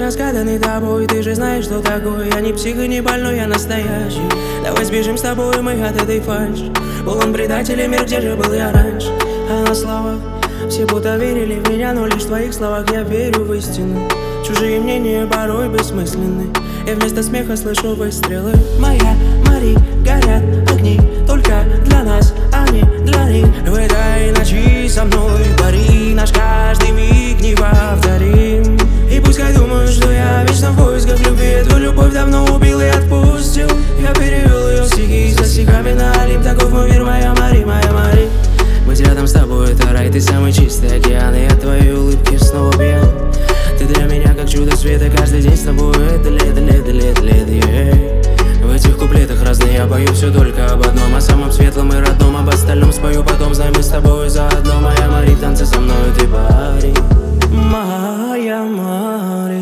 разгаданный тобой. Ты же знаешь, что такое. Я не псих и не больной, я настоящий. Давай сбежим с тобой мы от этой фальши. Полон предателей мир, где же был я раньше? А на словах все будто верили в меня, но лишь в твоих словах я верю в истину. Чужие мнения порой бессмысленны. Я вместо смеха слышу выстрелы. Моя Мари, горят огни только для нас, а не для них. В этой ночи со мной пари, наш каждый миг не повторим. И пускай думают, что я вечно в поисках любви. Эту любовь давно убил и отпустил. Я перевел ее стихи со стихами на Олимп. Таков мой мир, моя Мари, моя Мари. Быть рядом с тобой — это рай, ты самый чистый океан. И от твоей улыбки снова пьян. Ты для меня как чудо света, каждый день с тобой это лето, лето, лето, лето, в этих куплетах разные я пою все только об одном, о самом светлом и родном. Об остальном спою потом, знай, мы с тобой заодно. Моя Мари, в танце со мной ты пари. Моя Мари,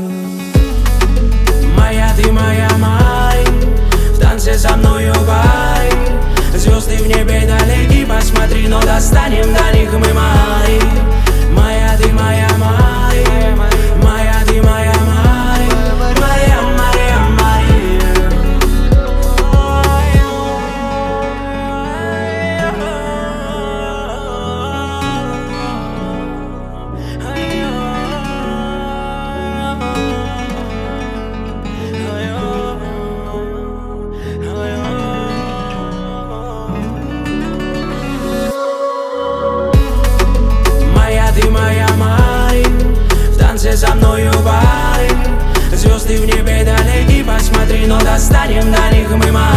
моя ты, моя Мари, в танце со мною пари. Звезды в небе далеки, посмотри, но достанем до них мы, Мари. Моя ты, моя Мари, моя ты, моя Мари, моя Мария, Мария. Ты моя Мари, в танце со мною пари. Звезды в небе далеки, посмотри, но достанем до них мы, Мари.